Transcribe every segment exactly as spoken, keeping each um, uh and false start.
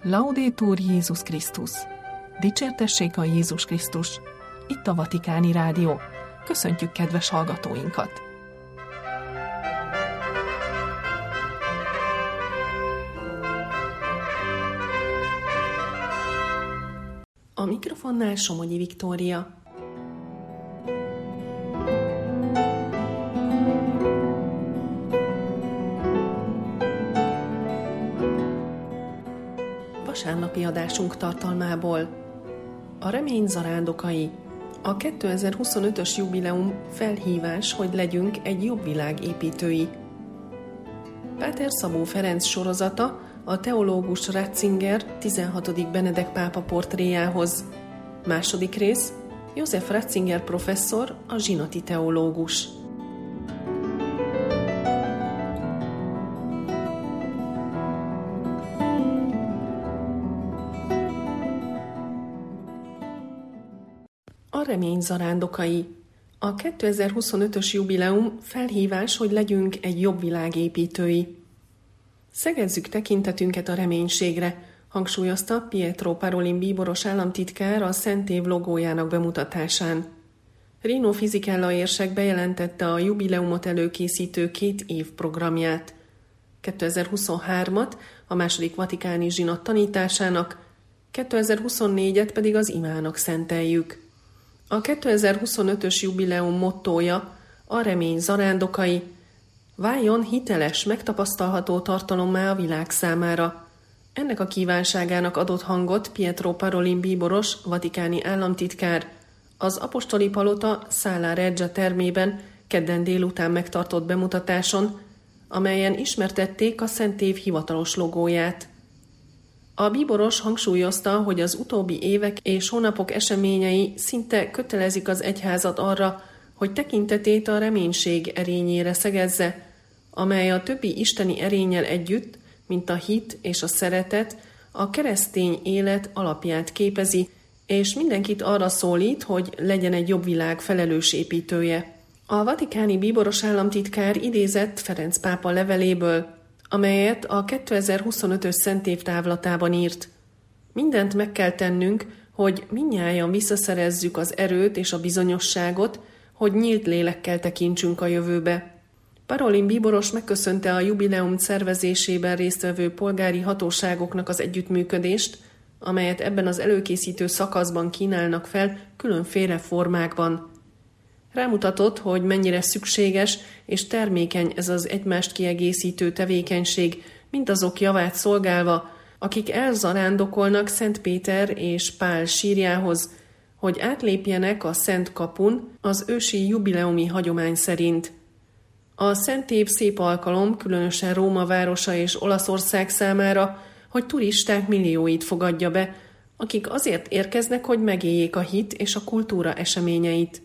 Laudetur Jézus Krisztus! Dicsértessék a Jézus Krisztus! Itt a Vatikáni Rádió. Köszöntjük kedves hallgatóinkat! A mikrofonnál Somogyi Viktória. Vasárnapi adásunk tartalmából: a remény zarándokai, a kétezer-huszonötös jubileum felhívás, hogy legyünk egy jobb világ építői. Páter Szabó Ferenc sorozata a teológus Ratzinger tizenhatodik Benedek pápa portréjához. Második rész: József Ratzinger professzor, a zsinati teológus. A remény zarándokai. A kétezer-huszonötös jubileum felhívás, hogy legyünk egy jobb világ építői. Szegezzük tekintetünket a reménységre, hangsúlyozta Pietro Parolin bíboros államtitkár a Szent Év logójának bemutatásán. Rino Fisichella érsek bejelentette a jubileumot előkészítő két év programját. kétezer-huszonhármat a második vatikáni zsinat tanításának, kétezer-huszonnégyet pedig az imának szenteljük. A kétezer-huszonötös jubileum mottója a remény zarándokai, váljon hiteles, megtapasztalható tartalommá a világ számára. Ennek a kívánságának adott hangot Pietro Parolin bíboros, vatikáni államtitkár az apostoli palota Sala Reggia termében kedden délután megtartott bemutatáson, amelyen ismertették a Szent Év hivatalos logóját. A bíboros hangsúlyozta, hogy az utóbbi évek és hónapok eseményei szinte kötelezik az egyházat arra, hogy tekintetét a reménység erényére szegezze, amely a többi isteni erénnyel együtt, mint a hit és a szeretet, a keresztény élet alapját képezi, és mindenkit arra szólít, hogy legyen egy jobb világ felelős építője. A vatikáni bíboros államtitkár idézett Ferenc pápa leveléből, amelyet a kétezer-huszonötös szentév távlatában írt. Mindent meg kell tennünk, hogy mindnyájan visszaszerezzük az erőt és a bizonyosságot, hogy nyílt lélekkel tekintsünk a jövőbe. Parolin bíboros megköszönte a jubileum szervezésében résztvevő polgári hatóságoknak az együttműködést, amelyet ebben az előkészítő szakaszban kínálnak fel különféle formákban. Rámutatott, hogy mennyire szükséges és termékeny ez az egymást kiegészítő tevékenység, mindazok javát szolgálva, akik elzarándokolnak Szent Péter és Pál sírjához, hogy átlépjenek a Szent Kapun az ősi jubileumi hagyomány szerint. A Szent Év szép alkalom, különösen Róma városa és Olaszország számára, hogy turisták millióit fogadja be, akik azért érkeznek, hogy megéljék a hit és a kultúra eseményeit.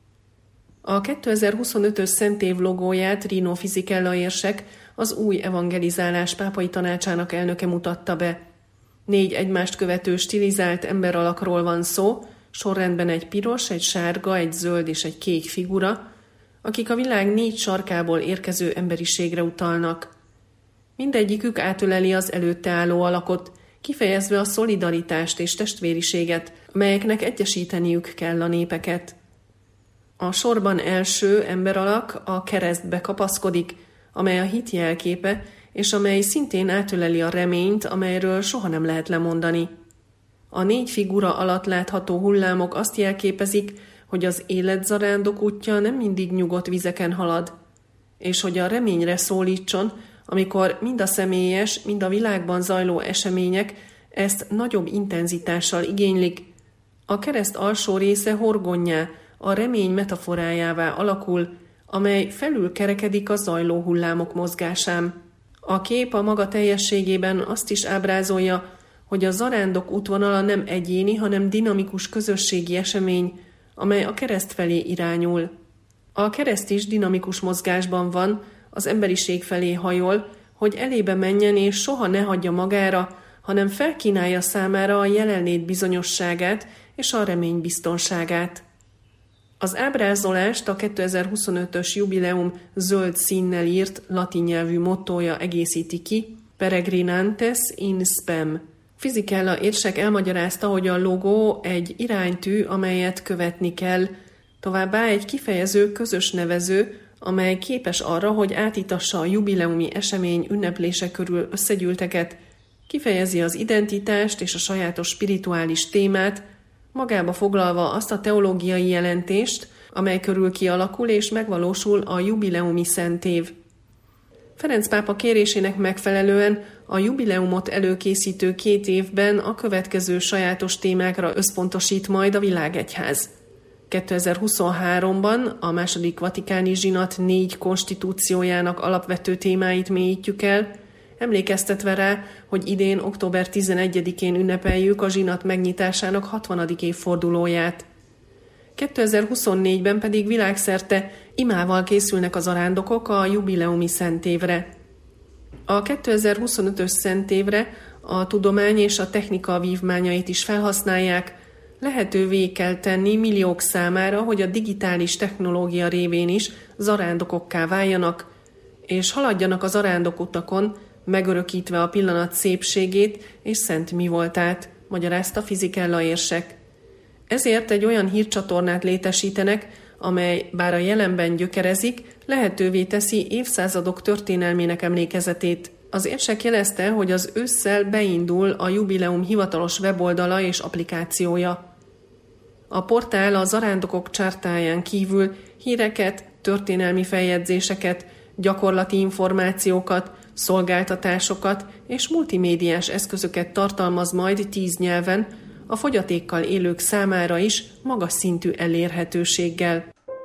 A kétezer-huszonötös Szent Év logóját Rino Fisichella érsek, az új evangelizálás pápai tanácsának elnöke mutatta be. Négy egymást követő stilizált emberalakról van szó, sorrendben egy piros, egy sárga, egy zöld és egy kék figura, akik a világ négy sarkából érkező emberiségre utalnak. Mindegyikük átöleli az előtte álló alakot, kifejezve a szolidaritást és testvériséget, melyeknek egyesíteniük kell a népeket. A sorban első emberalak a keresztbe kapaszkodik, amely a hit jelképe, és amely szintén átöleli a reményt, amelyről soha nem lehet lemondani. A négy figura alatt látható hullámok azt jelképezik, hogy az életzarándok útja nem mindig nyugodt vizeken halad, és hogy a reményre szólítson, amikor mind a személyes, mind a világban zajló események ezt nagyobb intenzitással igénylik. A kereszt alsó része horgonnyá, a remény metaforájává alakul, amely felül kerekedik a zajló hullámok mozgásán. A kép a maga teljességében azt is ábrázolja, hogy a zarándok útvonala nem egyéni, hanem dinamikus közösségi esemény, amely a kereszt felé irányul. A kereszt is dinamikus mozgásban van, az emberiség felé hajol, hogy elébe menjen és soha ne hagyja magára, hanem felkínálja számára a jelenlét bizonyosságát és a remény biztonságát. Az ábrázolást a kétezer-huszonötös jubileum zöld színnel írt latin nyelvű mottója egészíti ki, Peregrinantes in spem, Fizikella érsek elmagyarázta, hogy a logó egy iránytű, amelyet követni kell, továbbá egy kifejező közös nevező, amely képes arra, hogy átítassa a jubileumi esemény ünneplése körül összegyűlteket, kifejezi az identitást és a sajátos spirituális témát, magába foglalva azt a teológiai jelentést, amely körül kialakul és megvalósul a jubileumi szentév. Ferenc pápa kérésének megfelelően a jubileumot előkészítő két évben a következő sajátos témákra összpontosít majd a világegyház. kétezer-huszonháromban a második vatikáni zsinat négy konstitúciójának alapvető témáit mélyítjük el, emlékeztetve rá, hogy idén október tizenegyedikén ünnepeljük a zsinat megnyitásának hatvanadik évfordulóját. kétezer-huszonnégyben pedig világszerte imával készülnek az arándokok a jubileumi szentévre. A kétezer-huszonötös szentévre a tudomány és a technika vívmányait is felhasználják, lehetővé kell tenni milliók számára, hogy a digitális technológia révén is zarándokokká váljanak, és haladjanak az arándokutakon, megörökítve a pillanat szépségét és szent mivoltát, magyarázta Fizikella érsek. Ezért egy olyan hírcsatornát létesítenek, amely bár a jelenben gyökerezik, lehetővé teszi évszázadok történelmének emlékezetét. Az érsek jelezte, hogy az ősszel beindul a jubileum hivatalos weboldala és applikációja. A portál a zarándokok csártáján kívül híreket, történelmi feljegyzéseket, gyakorlati információkat, szolgáltatásokat és multimédiás eszközöket tartalmaz majd tíz nyelven, a fogyatékkal élők számára is magas szintű elérhetőséggel.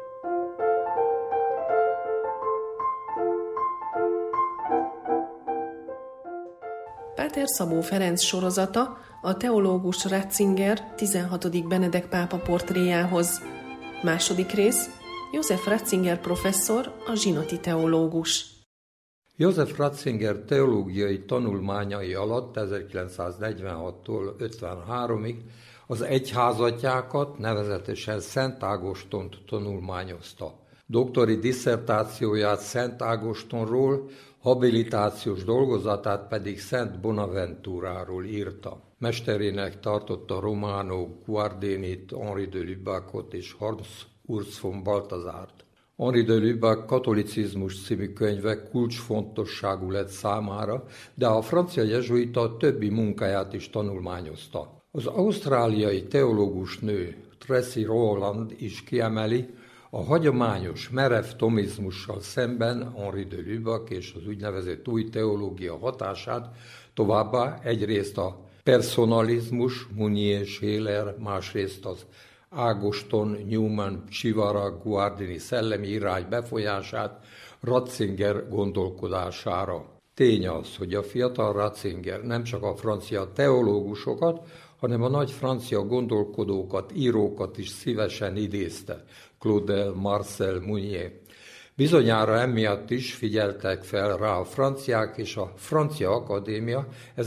Páter Szabó Ferenc sorozata a teológus Ratzinger tizenhatodik Benedek pápa portréjához. Második rész, József Ratzinger professzor, a zsinati teológus. József Ratzinger teológiai tanulmányai alatt ezerkilencszáznegyvenhattól ötvenháromig az egyházatjákat, nevezetesen Szent Ágostont tanulmányozta. Doktori disszertációját Szent Ágostonról, habilitációs dolgozatát pedig Szent Bonaventuráról írta. Mesterének tartotta Romano Guardinit, Henri de Lubacot és Hans Urs von Balthasárt. Henri de Lubac Katolicizmus című könyve kulcsfontosságú lett számára, de a francia jezsuita többi munkáját is tanulmányozta. Az ausztráliai teológus nő Tracy Rowland is kiemeli, a hagyományos merev tomizmussal szemben Henri de Lubac és az úgynevezett új teológia hatását, továbbá egyrészt a personalizmus, Mounier, Scheler, másrészt az Ágoston, Newman, Csivara, Guardini szellemi irány befolyását Ratzinger gondolkodására. Tény az, hogy a fiatal Ratzinger nem csak a francia teológusokat, hanem a nagy francia gondolkodókat, írókat is szívesen idézte, Claudel, Marcel, Mounier. Bizonyára emiatt is figyeltek fel rá a franciák, és a Francia Akadémia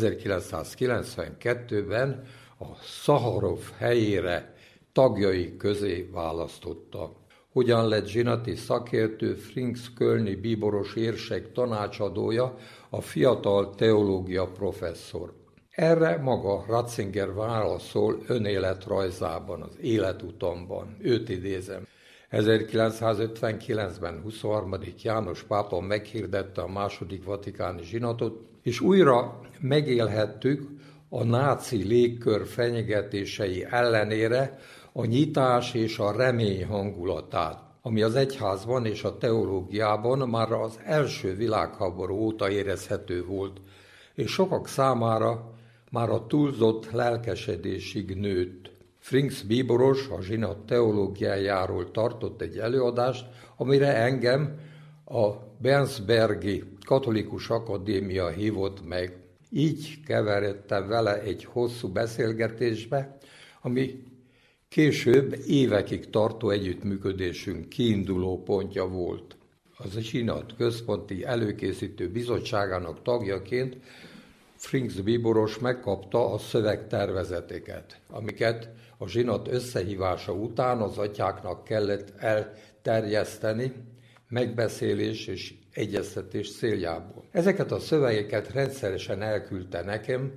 ezerkilencszázkilencvenkettőben a Szaharov helyére tagjai közé választotta. Hogyan lett zsinati szakértő, Frings kölni bíboros érsek tanácsadója, a fiatal teológia professzor. Erre maga Ratzinger válaszol önéletrajzában, az életutamban. Őt idézem. ezerkilencszázötvenkilencben huszonharmadik János pápa meghirdette a második vatikáni zsinatot, és újra megélhettük a náci légkör fenyegetései ellenére a nyitás és a remény hangulatát, ami az egyházban és a teológiában már az első világháború óta érezhető volt, és sokak számára már a túlzott lelkesedésig nőtt. Frings bíboros a zsinat teológiájáról tartott egy előadást, amire engem a Bensbergi Katolikus Akadémia hívott meg. Így keveredtem vele egy hosszú beszélgetésbe, ami később évekig tartó együttműködésünk kiinduló pontja volt. Az zsinat központi előkészítő bizottságának tagjaként Frings bíboros megkapta a szövegtervezeteket, amiket a zsinat összehívása után az atyáknak kellett elterjeszteni, megbeszélés és egyeztetés céljából. Ezeket a szövegeket rendszeresen elküldte nekem,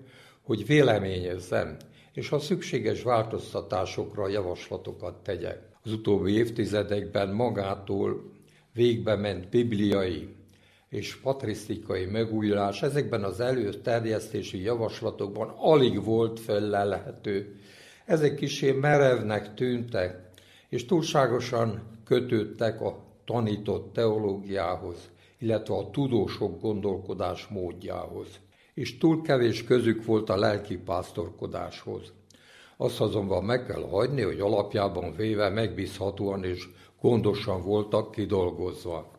hogy véleményezzem, és a szükséges változtatásokra javaslatokat tegyek. Az utóbbi évtizedekben magától végbe ment bibliai és patrisztikai megújulás ezekben az előterjesztési javaslatokban alig volt fellelhető. Ezek kissé merevnek tűntek, és túlságosan kötődtek a tanított teológiához, illetve a tudósok gondolkodás módjához, és túl kevés közük volt a lelkipásztorkodáshoz. Azt azonban meg kell hagyni, hogy alapjában véve megbízhatóan és gondosan voltak kidolgozva.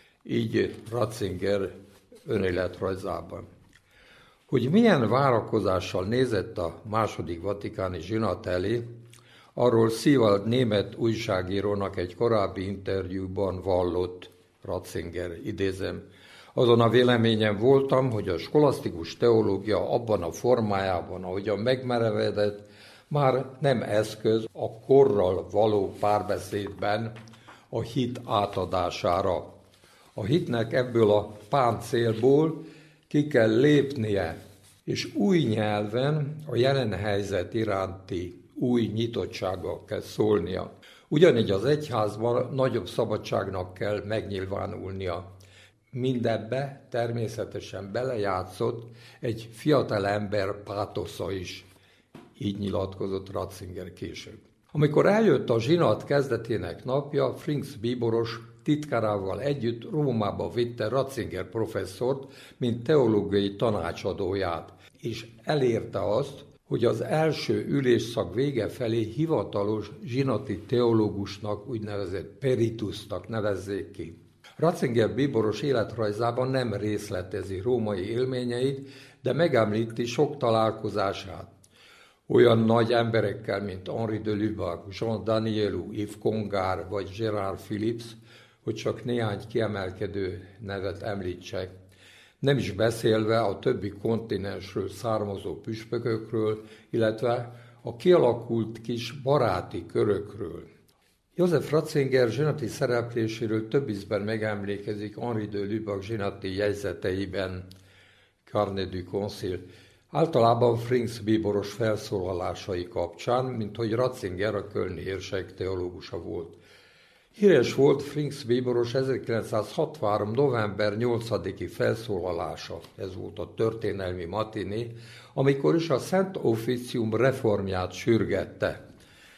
Így Ratzinger önéletrajzában. Hogy milyen várakozással nézett a második vatikáni zsinat elé, arról Szívald német újságírónak egy korábbi interjúban vallott Ratzinger, idézem. Azon a véleményen voltam, hogy a skolasztikus teológia abban a formájában, ahogyan megmerevedett, már nem eszköz a korral való párbeszédben a hit átadására. A hitnek ebből a páncélból ki kell lépnie, és új nyelven a jelen helyzet iránti új nyitottsággal kell szólnia. Ugyanígy az egyházban nagyobb szabadságnak kell megnyilvánulnia. Mindebbe természetesen belejátszott egy fiatal ember pátosza is, így nyilatkozott Ratzinger később. Amikor eljött a zsinat kezdetének napja, Frings bíboros titkárával együtt Rómába vitte Ratzinger professzort, mint teológiai tanácsadóját, és elérte azt, hogy az első ülésszak vége felé hivatalos zsinati teológusnak, úgynevezett peritusnak nevezzék ki. Ratzinger bíboros életrajzában nem részletezi római élményeit, de megemlíti sok találkozását. Olyan nagy emberekkel, mint Henri de Lubac, Jean Danielou, Yves Congar vagy Gérard Philips, hogy csak néhány kiemelkedő nevet említsek. Nem is beszélve a többi kontinensről származó püspökökről, illetve a kialakult kis baráti körökről. József Ratzinger zsinati szerepléséről több ízben megemlékezik Henri de Lubac zsinati jegyzeteiben, Carnet du Concile, általában Frings bíboros felszólalásai kapcsán, mint hogy Ratzinger a kölni érsek teológusa volt. Híres volt Frings bíboros ezerkilencszázhatvanhárom. november nyolcadiki felszólalása, ez volt a történelmi matiné, amikor is a Szent Officium reformját sürgette,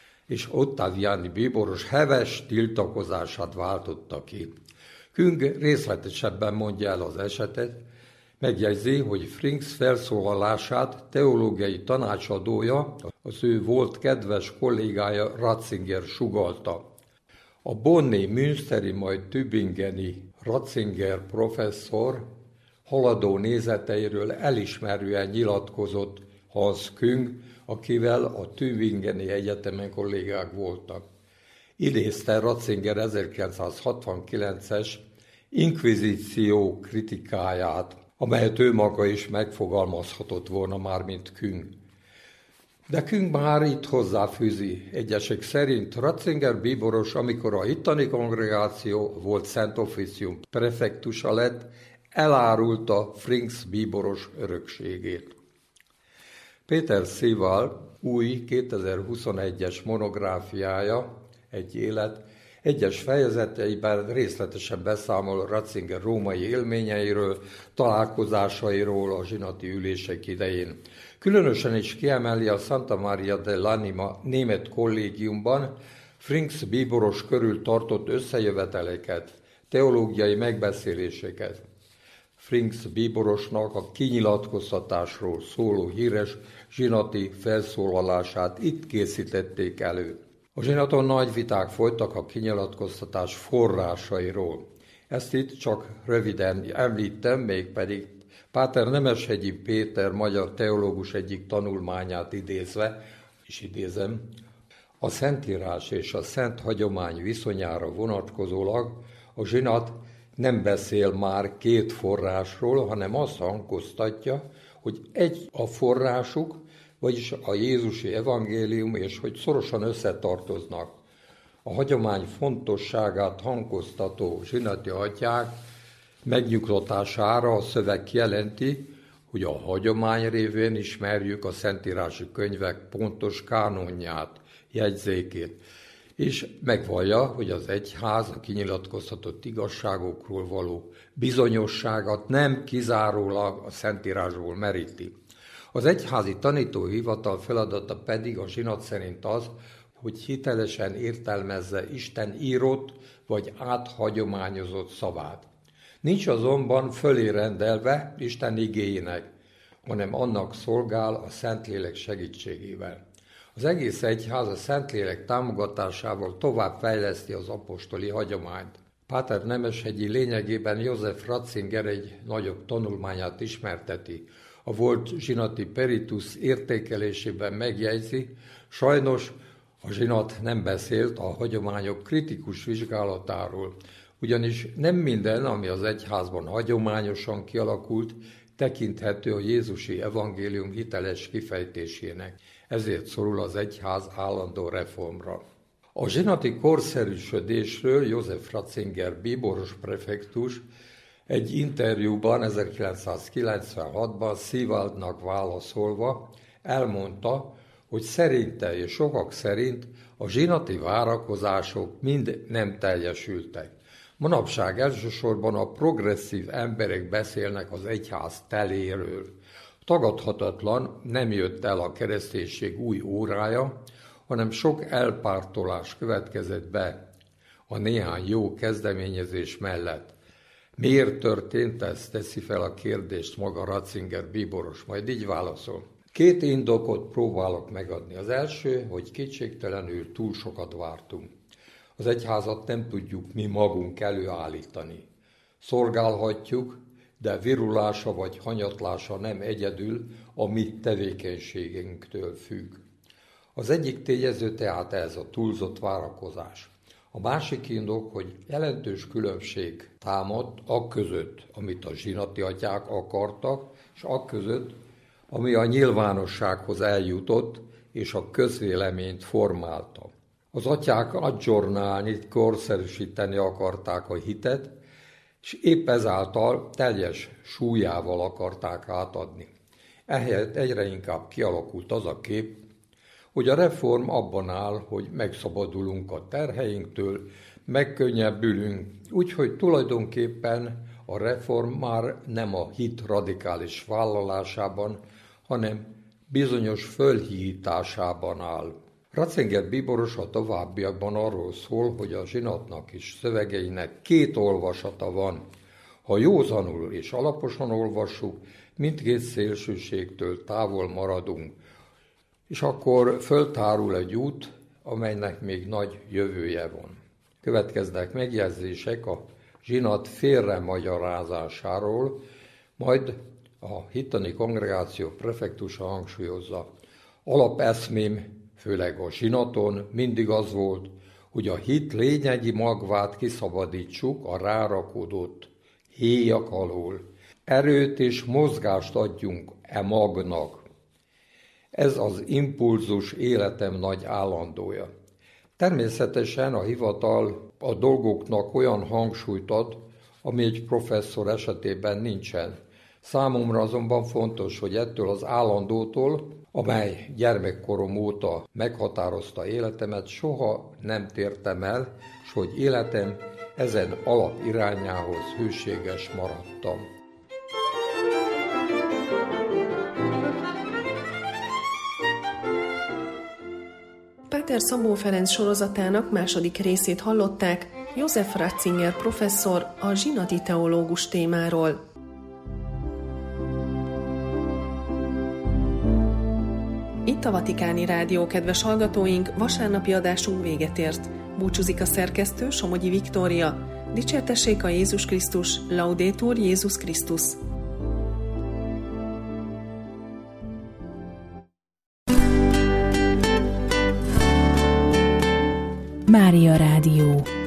és Ottaviani bíboros heves tiltakozását váltotta ki. Küng részletesebben mondja el az esetet, megjegyzi, hogy Frings felszólalását teológiai tanácsadója, az ő volt kedves kollégája Ratzinger sugallta. A bonni, münsteri, majd tübingeni Ratzinger professzor haladó nézeteiről elismerően nyilatkozott Hans Küng, akivel a tübingeni egyetemen kollégák voltak. Idézte Ratzinger ezerkilencszázhatvankilences inkvizíció kritikáját, amelyet ő maga is megfogalmazhatott volna már, mint Küng. De Küng már itt hozzáfűzi. Egyesek szerint Ratzinger bíboros, amikor a itteni kongregáció volt Szent Officium prefektusa lett, elárulta Frings bíboros örökségét. Péter Szívald új kétezer-huszonegyes monográfiája, Egy élet, egyes fejezeteiben részletesen beszámol Ratzinger római élményeiről, találkozásairól a zsinati ülések idején. Különösen is kiemeli a Santa Maria dell'Anima német kollégiumban Frings bíboros körül tartott összejöveteleket, teológiai megbeszéléseket. Frings bíborosnak a kinyilatkoztatásról szóló híres zsinati felszólalását itt készítették elő. A zsinaton nagy viták folytak a kinyilatkoztatás forrásairól. Ezt itt csak röviden említem, mégpedig Páter Nemeshegyi Péter magyar teológus egyik tanulmányát idézve, és idézem, a Szentírás és a Szent Hagyomány viszonyára vonatkozólag a zsinat nem beszél már két forrásról, hanem azt hangoztatja, hogy egy a forrásuk, vagyis a Jézusi evangélium, és hogy szorosan összetartoznak. A hagyomány fontosságát hangoztató zsinati atyák megnyugtatására a szöveg jelenti, hogy a hagyomány révén ismerjük a szentírási könyvek pontos kánonját, jegyzékét, és megvallja, hogy az egyház a kinyilatkoztatott igazságokról való bizonyosságot nem kizárólag a Szentírásból meríti. Az egyházi tanítóhivatal feladata pedig a zsinat szerint az, hogy hitelesen értelmezze Isten írott vagy áthagyományozott szavát. Nincs azonban fölé rendelve Isten igéjének, hanem annak szolgál a Szentlélek segítségével. Az egész egyház a Szentlélek támogatásával tovább fejleszti az apostoli hagyományt. Páter Nemeshegyi lényegében József Ratzinger egy nagyobb tanulmányát ismerteti. A volt zsinati peritus értékelésében megjegyzi, sajnos a zsinat nem beszélt a hagyományok kritikus vizsgálatáról, ugyanis nem minden, ami az egyházban hagyományosan kialakult, tekinthető a jézusi evangélium hiteles kifejtésének. Ezért szorul az egyház állandó reformra. A zsinati korszerűsödésről József Ratzinger bíboros prefektus egy interjúban ezerkilencszázkilencvenhatban Szívaldnak válaszolva elmondta, hogy szerinte és sokak szerint a zsinati várakozások mind nem teljesültek. Manapság elsősorban a progresszív emberek beszélnek az egyház teléről. Tagadhatatlan, nem jött el a kereszténység új órája, hanem sok elpártolás következett be a néhány jó kezdeményezés mellett. Miért történt ez? Teszi fel a kérdést maga Ratzinger bíboros, majd így válaszol. Két indokot próbálok megadni. Az első, hogy kétségtelenül túl sokat vártunk. Az egyházat nem tudjuk mi magunk előállítani. Szolgálhatjuk, de virulása vagy hanyatlása nem egyedül a mi tevékenységünktől függ. Az egyik tényező tehát ez a túlzott várakozás. A másik indok, hogy jelentős különbség támadt akközött, amit a zsinati atyák akartak, és akközött, ami a nyilvánossághoz eljutott, és a közvéleményt formálta. Az atyák aggiornálni, korszerűsíteni akarták a hitet, és épp ezáltal teljes súlyával akarták átadni. Ehelyett egyre inkább kialakult az a kép, hogy a reform abban áll, hogy megszabadulunk a terheinktől, megkönnyebbülünk, úgyhogy tulajdonképpen a reform már nem a hit radikális vállalásában, hanem bizonyos fölhijításában áll. Ratzinger bíboros a továbbiakban arról szól, hogy a zsinatnak és szövegeinek két olvasata van. Ha józanul és alaposan olvassuk, mindkét szélsőségtől távol maradunk, és akkor föltárul egy út, amelynek még nagy jövője van. Következnek megjegyzések a zsinat félremagyarázásáról, majd a hittani kongregáció prefektusa hangsúlyozza. Alapeszmém, főleg a zsinaton mindig az volt, hogy a hit lényegi magvát kiszabadítsuk a rárakódott héjak alól. Erőt és mozgást adjunk e magnak. Ez az impulzus életem nagy állandója. Természetesen a hivatal a dolgoknak olyan hangsúlyt ad, ami egy professzor esetében nincsen. Számomra azonban fontos, hogy ettől az állandótól, amely gyermekkorom óta meghatározta életemet, soha nem tértem el, és hogy életem ezen alap irányához hűséges maradtam. Páter Szabó Ferenc sorozatának második részét hallották, József Ratzinger professzor a zsinati teológus témáról. Itt a Vatikáni Rádió, kedves hallgatóink, vasárnapi adásunk véget ért. Búcsúzik a szerkesztő, Somogyi Viktória. Dicsértessék a Jézus Krisztus, Laudetur Jézus Krisztus. Mária Rádió.